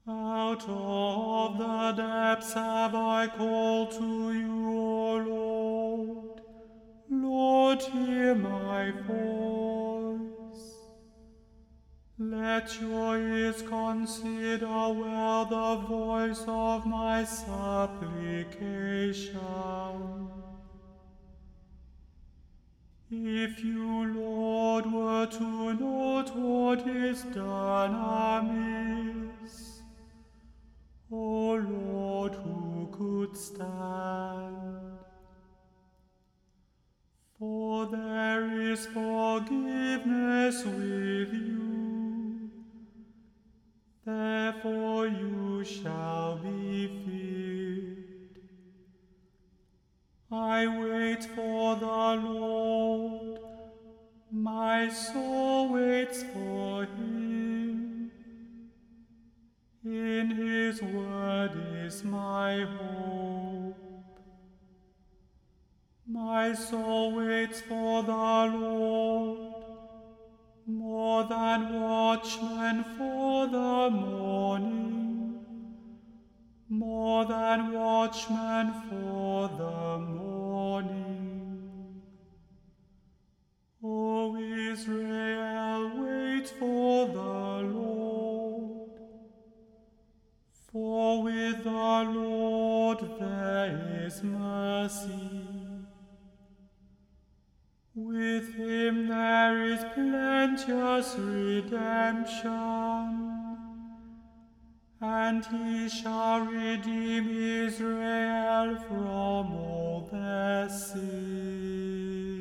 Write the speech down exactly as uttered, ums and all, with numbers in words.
Out of the depths have I called to you, O Lord. Lord, hear my voice. Let your ears consider well the voice of my supplication. If you, Lord, were to note what is done amiss, O Lord, who could stand? For there is forgiveness with you, therefore you shall be feared. I wait for the Lord, my soul waits for him. In his word is my hope. My soul waits for the Lord, more than watchmen for the morning, more than watchmen for the morning. O Israel, wait for the Lord, for with the Lord there is mercy. With him there is plenteous redemption, and he shall redeem Israel from all their sins.